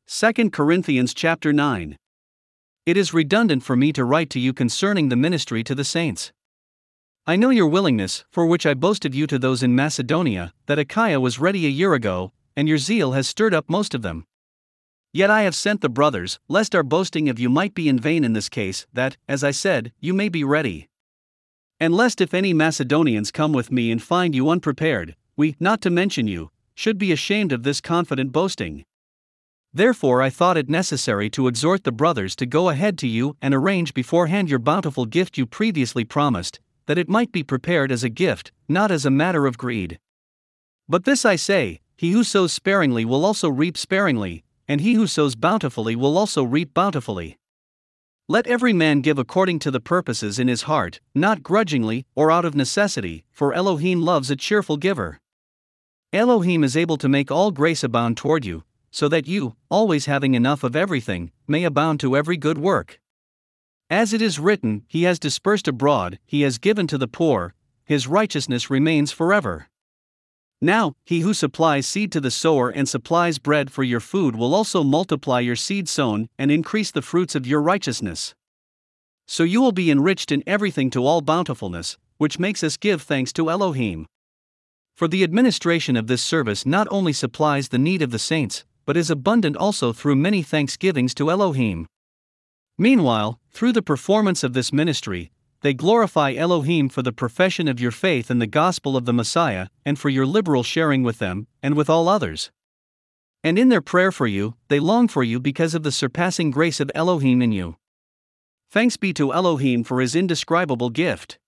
2 Corinthians chapter 9. It is redundant for me to write to you concerning the ministry to the saints. I know your willingness, for which I boasted you to those in Macedonia, that Achaia was ready a year ago, and your zeal has stirred up most of them. Yet I have sent the brothers, lest our boasting of you might be in vain in this case, that, as I said, you may be ready. And lest if any Macedonians come with me and find you unprepared, we, not to mention you, should be ashamed of this confident boasting. Therefore I thought it necessary to exhort the brothers to go ahead to you and arrange beforehand your bountiful gift you previously promised, that it might be prepared as a gift, not as a matter of greed. But this I say, he who sows sparingly will also reap sparingly, and he who sows bountifully will also reap bountifully. Let every man give according to the purposes in his heart, not grudgingly or out of necessity, for Elohim loves a cheerful giver. Elohim is able to make all grace abound toward you, so that you, always having enough of everything, may abound to every good work. As it is written, he has dispersed abroad, he has given to the poor, his righteousness remains forever. Now, he who supplies seed to the sower and supplies bread for your food will also multiply your seed sown and increase the fruits of your righteousness. So you will be enriched in everything to all bountifulness, which makes us give thanks to Elohim. For the administration of this service not only supplies the need of the saints, but is abundant also through many thanksgivings to Elohim. Meanwhile, through the performance of this ministry, they glorify Elohim for the profession of your faith in the gospel of the Messiah, and for your liberal sharing with them, and with all others. And in their prayer for you, they long for you because of the surpassing grace of Elohim in you. Thanks be to Elohim for his indescribable gift.